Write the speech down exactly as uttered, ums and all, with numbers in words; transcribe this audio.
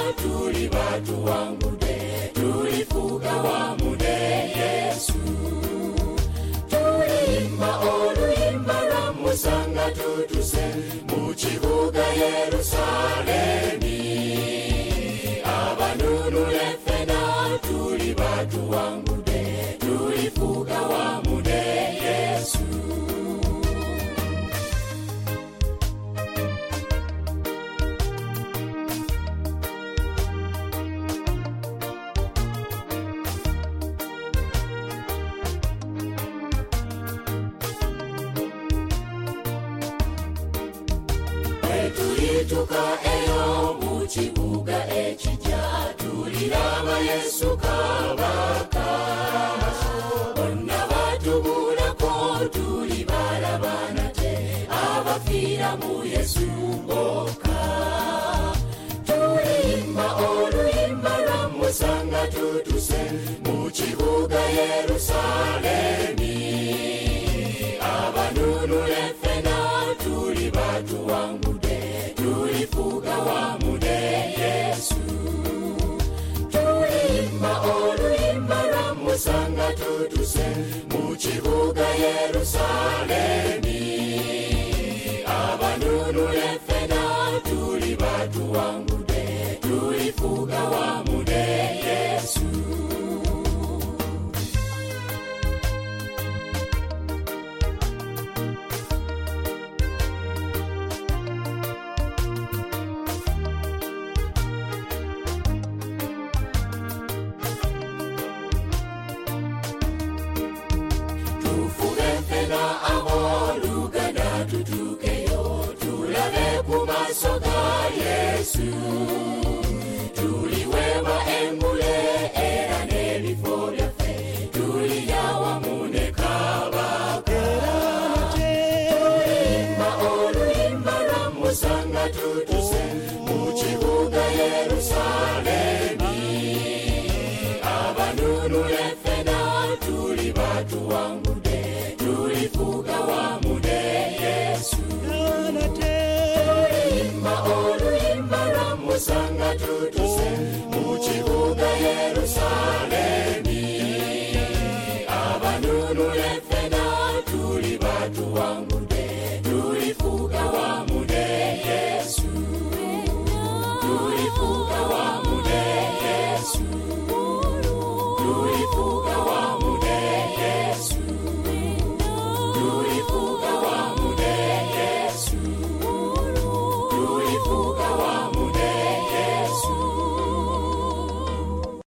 tuli batu wangude, tulifuga wamude Yesu. Tulimba oluyimba lwa musanga tutuse mu kibuga Yerusalemi. Abanunule fena tuli batu wangude, tulifuga wamude Yesu. Tulituka eyo mu kibuga ekijja, tuliraba Yesu kabaka. Bonna batubulako tuli balabana te, abafiira mu Yesu mboka. Tulimba oluyimba lwa musanga tutuse mu kibuga Yerusalemi. Abanunule fena tuli batu wangude, tulifuga wamude Yesu. Tulimba oluyimba lwa musanga tutuse mu kibuga Yerusalemi. Abanunule fena tuli batu wangude, tulifuga wamude Yesu. Tutukeyo tulabe kumaso ga Yesu. Tuliwewa engule era n'ebifo byaffe, tulya wamu ne kabaka. Tulimba oluyimba lwa musanga tutuse mu kibuga Yerusalemi. Abanunule fena tuli batu wangude, tulifuga wamude Yesu. Tulimba oluyimba lwa musanga tutuse mu kibuga Yerusalemi. Abanunule fena tuli batu wangude,